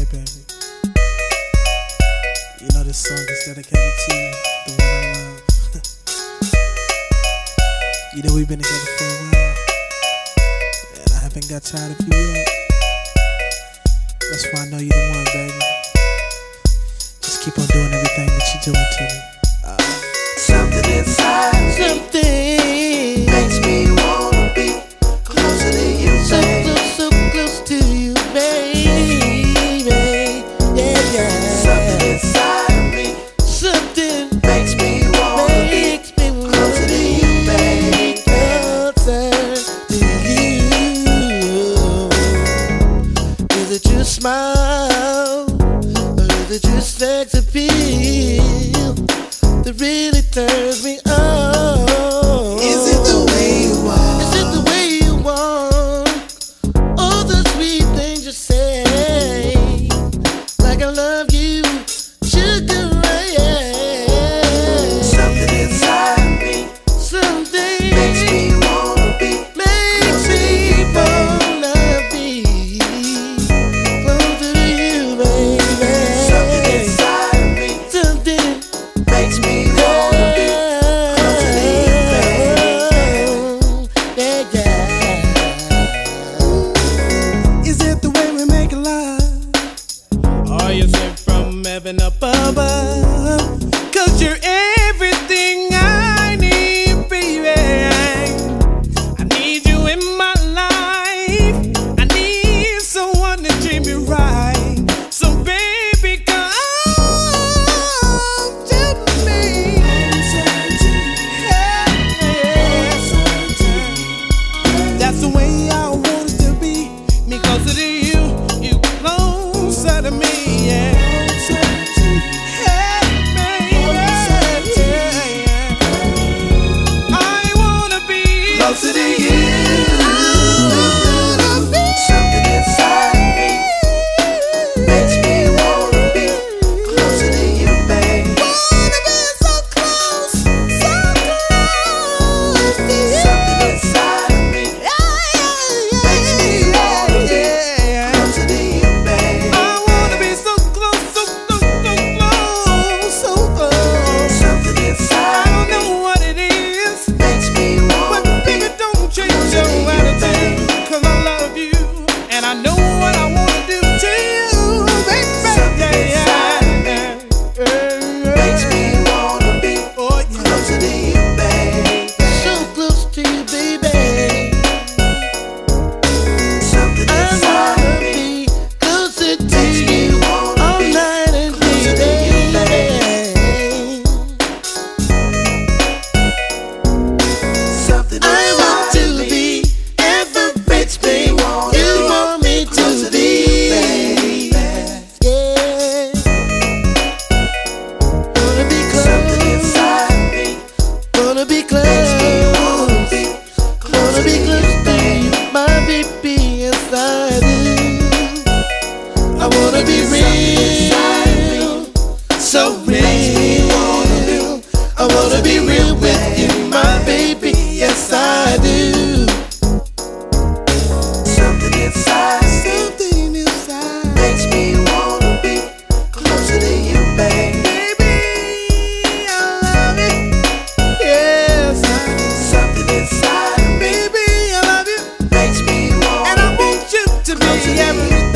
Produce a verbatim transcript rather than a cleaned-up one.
baby. You know this song is dedicated to you, the one I love. You know we've been together for a while, and I haven't got tired of you yet. That's why I know you're the one, baby. Just keep on doing everything that you're doing to me. Uh, Something inside something makes me wanna be closer to you, so babe. close, so close to you, baby. Yeah, yeah. Something inside me Something makes me wanna be makes me want closer to you, babe. closer to you. Is it your smile, or is it your sex appeal that really turns me on? Is it the way you walk? Is it the way you walk? All the sweet things you say, like I love you, sugar ray. Something inside me Something makes me wanna be makes me wanna be closer to you, baby. something inside me Something makes me wanna be closer to you, babe. yeah, yeah. Is it the way we make love? Or is it from heaven up above? Cause you're everything I need, baby. I need you in my life. I need someone to treat me right. So baby, come to me. That's the way I want it to be. Me closer to you, you closer to me, yeah. Hey, baby, yeah. I wanna be closer to you. Something inside me makes me wanna be closer to you, babe. Wanna be so close, so close to you. Something inside me makes me wanna be yeah. closer to you, babe. I wanna be so close, so close, so close, so close. Something I inside don't me know what it is, makes me but wanna be baby, don't change your attitude. Cause I love you, and I know what I wanna do to you, baby. Something Yeah, inside yeah, yeah. makes me wanna be Oh, yeah. closer to you, babe. So close to you, baby. Something I inside wanna me be closer to makes me you wanna all be night and closer to day, you, baby. something I want inside to me be every makes bitch, me baby. wanna You be want me to closer to be, you, baby. yeah. Wanna be Something close, inside me wanna be makes me wanna close, be wanna closer be to close you, to babe. you, my baby. Yes, I do. I wanna be Something inside me real, so makes me wanna be real. I wanna be real with you, my baby. Yes, I do. Something inside me Something inside, makes me wanna be closer to you, babe. baby, I love it. Yes, I do. Something inside me Baby, I love you, makes me and I wanna be want you to closer be to everything.